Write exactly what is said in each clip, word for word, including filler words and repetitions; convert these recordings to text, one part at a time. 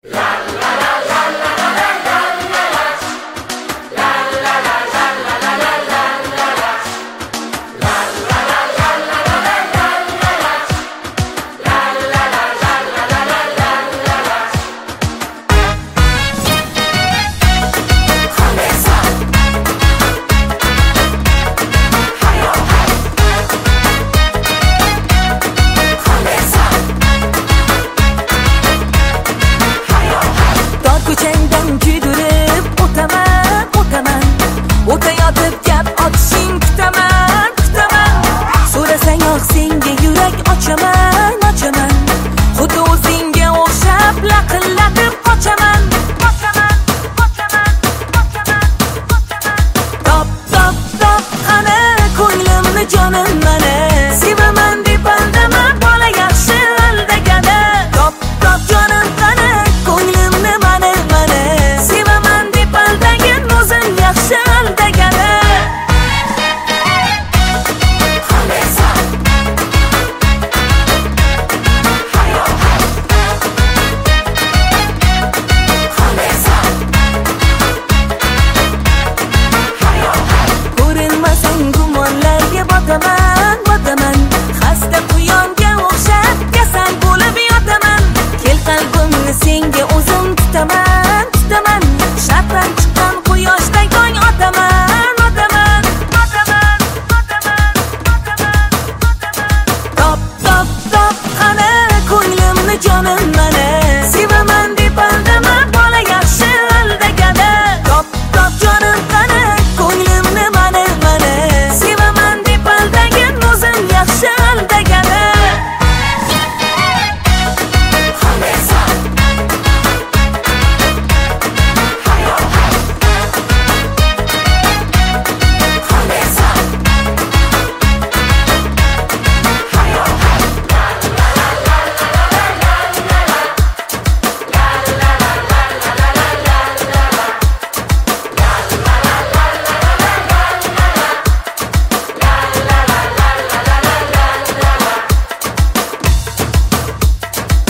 botaman, botaman, xasta quyonga o'xshab kasal bo'lib yotaman. Kel qalbimni senga o'zim tutaman, tutaman. Sharqdan chiqqan quyoshday tong otaman, otaman, otaman, otaman, otaman, otaman. Top, top, top, qani ko'nglimni jonim mana, sevaman deb aldama bola yaxshi aldagada. Top, top jonim qani ko'nglimni mana, mana, sevaman deb aldagan o'zim yaxshi aldagada.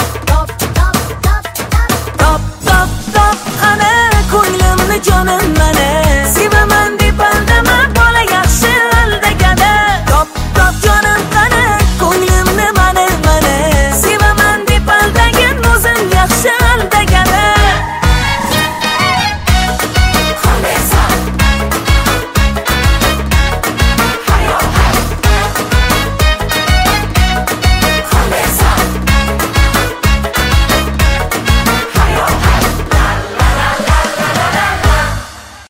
Jonim